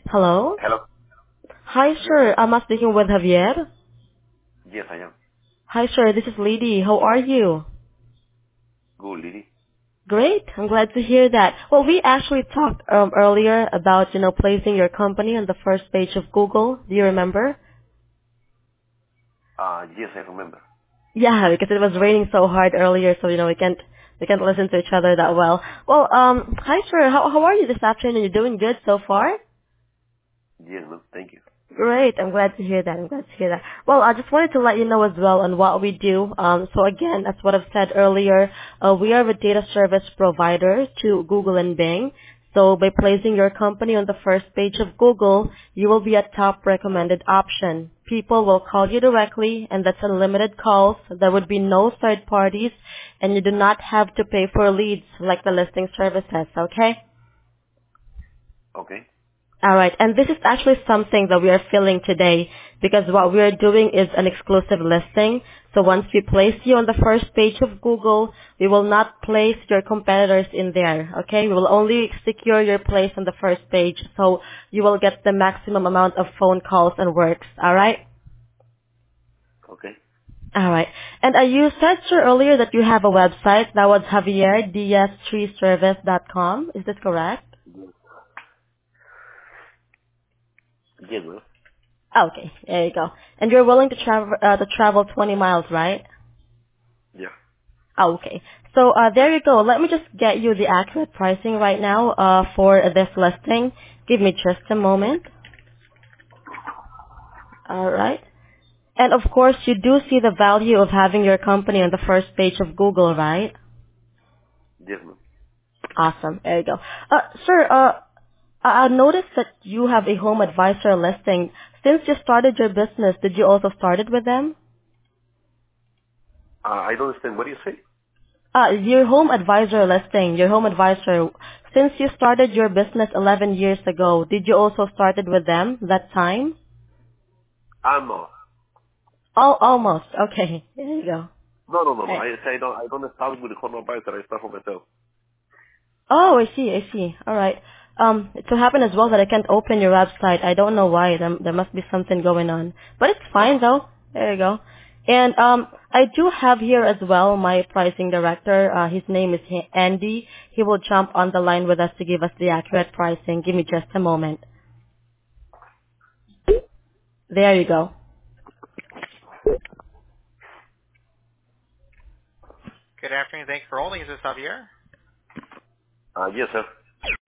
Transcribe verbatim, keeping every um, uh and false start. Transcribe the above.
Hello. Hello? Hi, Yes. sir. Am I speaking with Javier? Yes, I am. Hi, sir. This is Lady. How are you? Good, Lily. Great. I'm glad to hear that. Well, we actually talked um, earlier about, you know, placing your company on the first page of Google. Do you remember? Uh, yes, I remember. Yeah, because it was raining so hard earlier, so you know we can't we can't listen to each other that well. Well, um, hi, sir. How how are you this afternoon? You're doing good so far? Yes, no, thank you. Great. I'm glad to hear that. I'm glad to hear that. Well, I just wanted to let you know as well on what we do. Um, so again, as what I've said earlier, uh, we are a data service provider to Google and Bing. So by placing your company on the first page of Google, you will be a top recommended option. People will call you directly, and that's unlimited calls. There would be no third parties, and you do not have to pay for leads like the listing services, okay? Okay. All right. And this is actually something that we are filling today because what we are doing is an exclusive listing. So once we place you on the first page of Google, we will not place your competitors in there. Okay. We will only secure your place on the first page. So you will get the maximum amount of phone calls and works. All right. Okay. All right. And uh, you said, sir, earlier that you have a website. That was javier diaz tree service dot com. Is this correct? Yes, no? Okay. There you go. And you're willing to travel, uh, to travel twenty miles, right? Yeah. Oh, okay. So uh, there you go. Let me just get you the accurate pricing right now uh, for this listing. Give me just a moment. All right. And of course, you do see the value of having your company on the first page of Google, right? Yes, no? Awesome. There you go. Uh, sir, uh, I I noticed that you have a home advisor listing. Since you started your business, did you also start it with them? Uh, I don't understand. What do you say? Uh, your home advisor listing, your home advisor, since you started your business eleven years ago, did you also started with them that time? Ah, no. Oh, almost. Okay. There you go. No, no, no, no. Right. I say I don't, I don't start with the home advisor. I start for myself. Oh, I see. I see. All right. Um, it so happened as well that I can't open your website. I don't know why. There, there must be something going on. But it's fine though. There you go. And um, I do have here as well my pricing director. Uh, his name is Ha- Andy. He will jump on the line with us to give us the accurate pricing. Give me just a moment. There you go. Uh, yes, sir.